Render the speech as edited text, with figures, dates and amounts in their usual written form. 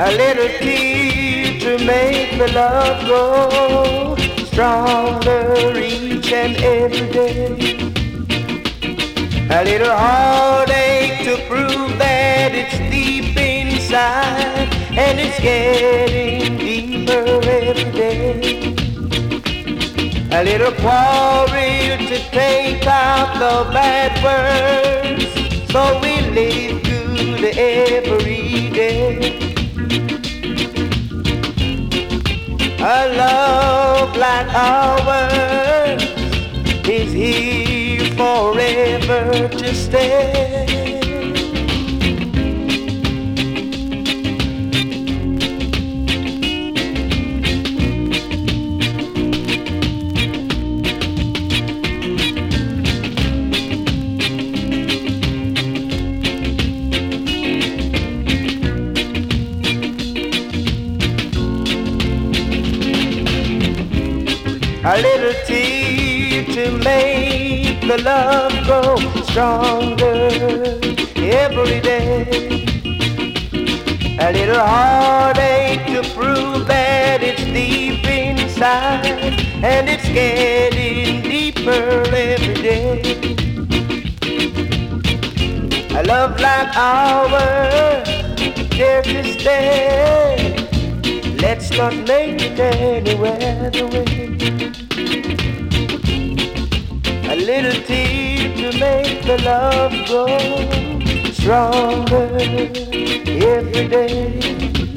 A little tea to make the love grow stronger each and every day. A little heartache to prove that it's deep inside, and it's getting deeper every day. A little quarrel to take out the bad words, so we live good every day. A love like ours is here forever to stay. A little tea to make the love grow stronger every day. A little heartache to prove that it's deep inside, and it's getting deeper every day. A love like ours, here to stay. Let's not make it anywhere away. A little tea to make the love grow stronger every day.